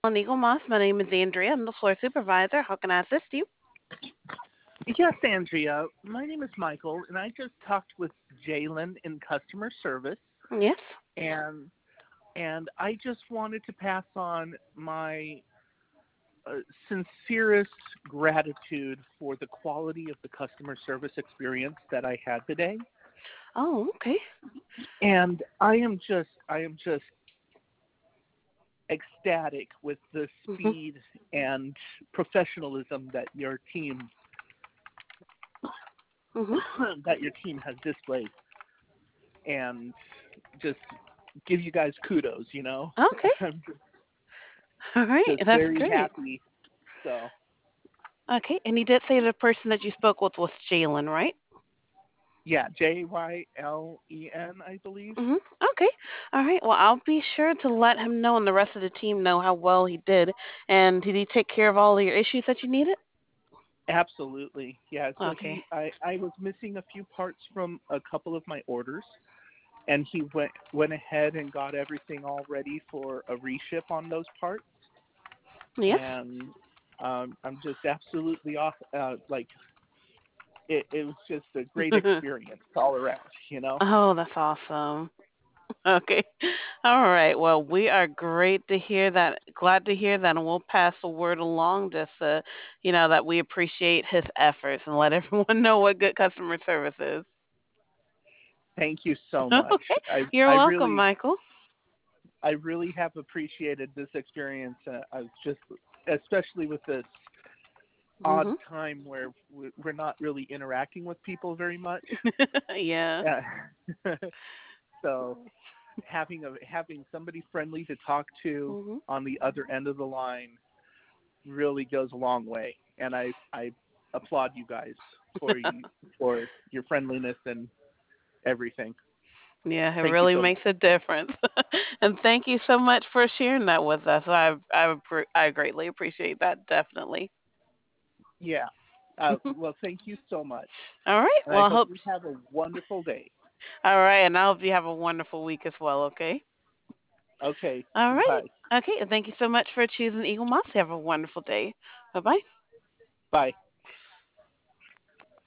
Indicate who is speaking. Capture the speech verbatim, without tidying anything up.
Speaker 1: On Eagle Moss. My name is Andrea. I'm the floor supervisor. How can I assist you?
Speaker 2: Yes, Andrea. My name is Michael, and I just talked with Jalen in customer service,
Speaker 1: Yes.
Speaker 2: and and I just wanted to pass on my uh, sincerest gratitude for the quality of the customer service experience that I had today.
Speaker 1: Oh, okay.
Speaker 2: And I am just I am just ecstatic with the
Speaker 1: Mhm.
Speaker 2: speed and professionalism that your team
Speaker 1: Mhm.
Speaker 2: that your team has displayed, and just give you guys kudos, you know.
Speaker 1: Okay.
Speaker 2: I'm
Speaker 1: All right.
Speaker 2: just
Speaker 1: That's
Speaker 2: very
Speaker 1: great.
Speaker 2: happy. So,
Speaker 1: Okay. And you did say the person that you spoke with was Jalen, right?
Speaker 2: yeah, J Y L E N, I believe.
Speaker 1: Mhm. Okay. All right. Well, I'll be sure to let him know and the rest of the team know how well he did. And did he take care of all of your issues that you needed?
Speaker 2: Absolutely. Yeah, so
Speaker 1: Okay.
Speaker 2: he I I was missing a few parts from a couple of my orders, and he went went ahead and got everything all ready for a reship on those parts.
Speaker 1: Yes.
Speaker 2: And um I'm just absolutely off uh like it it was just a great experience all around, you know.
Speaker 1: Oh, that's awesome. Okay. All right. Well, we are great to hear that. Glad to hear that, and we'll pass the word along. Just, uh, you know, that we appreciate his efforts and let everyone know what good customer service is.
Speaker 2: Thank you so much.
Speaker 1: Okay.
Speaker 2: I
Speaker 1: You're
Speaker 2: I
Speaker 1: welcome,
Speaker 2: really
Speaker 1: Michael.
Speaker 2: I really have appreciated this experience. Uh, I was just, especially with this odd
Speaker 1: Mhm.
Speaker 2: time where we- we're not really interacting with people very much.
Speaker 1: Yeah.
Speaker 2: Uh, so having a having somebody friendly to talk to
Speaker 1: Mhm.
Speaker 2: on the other end of the line really goes a long way, and I I applaud you guys for you for your friendliness and everything.
Speaker 1: Yeah, it
Speaker 2: Thank you
Speaker 1: really
Speaker 2: so much.
Speaker 1: makes a difference. And thank you so much for sharing that with us. I I appre- I greatly appreciate that. Definitely.
Speaker 2: Yeah. Uh, well, thank you so much,
Speaker 1: All right.
Speaker 2: and I
Speaker 1: Well, I
Speaker 2: hope
Speaker 1: hope.
Speaker 2: you have a wonderful day.
Speaker 1: All right, and I hope you have a wonderful week as well. Okay.
Speaker 2: Okay.
Speaker 1: All right.
Speaker 2: Bye.
Speaker 1: Okay. Thank you so much for choosing Eagle Moss. Have a wonderful day. Bye bye.
Speaker 2: Bye.